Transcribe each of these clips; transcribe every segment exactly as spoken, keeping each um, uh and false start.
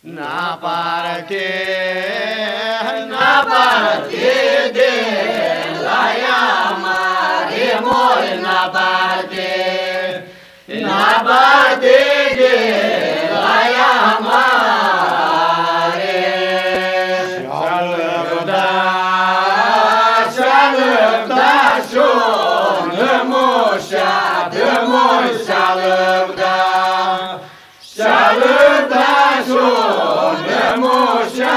N-a parte, n-a parte de la ea mare, moi n-a parte, n-a parte de la ea mare. Și-a lăptat, și-a lăptat și-o nămoșa, de moi și-a lăptat, și-a lăptat și-o nămoșată.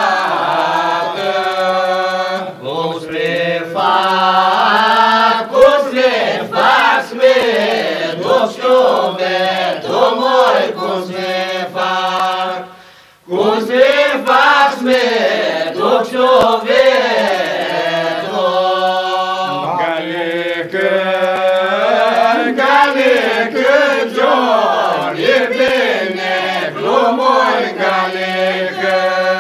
Cum spre fac, cum spre fac, spre duc și-o betul moi, cum spre fac, cum spre fac, spre duc și-o betul. Galecă, galecă, John, e bine, glumoi, galecă,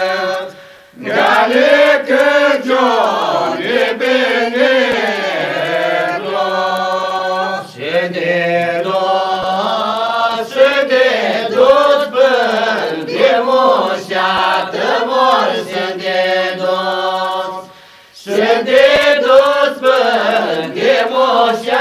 galecă, John, e bine, glum. Și de dos, și de dos, până de moșeată mor, și de dos, și de dos, până de moșeată.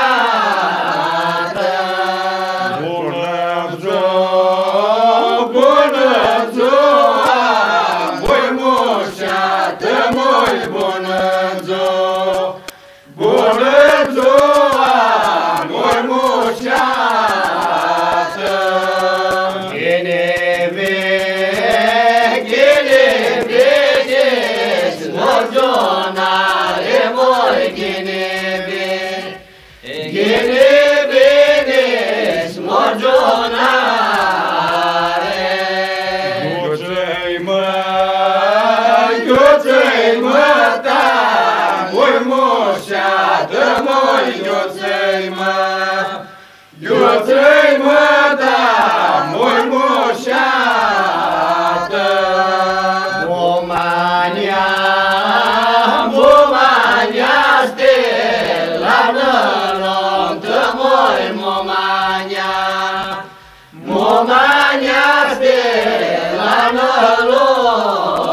Bună ziua, moi moșeată! Gheneve, gheneve, ești mordonare, moi gheneve, gheneve, ești mordonare. Gheoței mă, gheoței mă, ta, moi moșeată, moi gheoței mă, gheoței mă, da, moi moșeată. Momania, momania, stela nălontă, moi momania, momania, stela nălontă.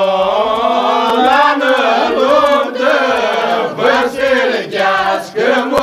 La nălontă, vă-ți-l chească,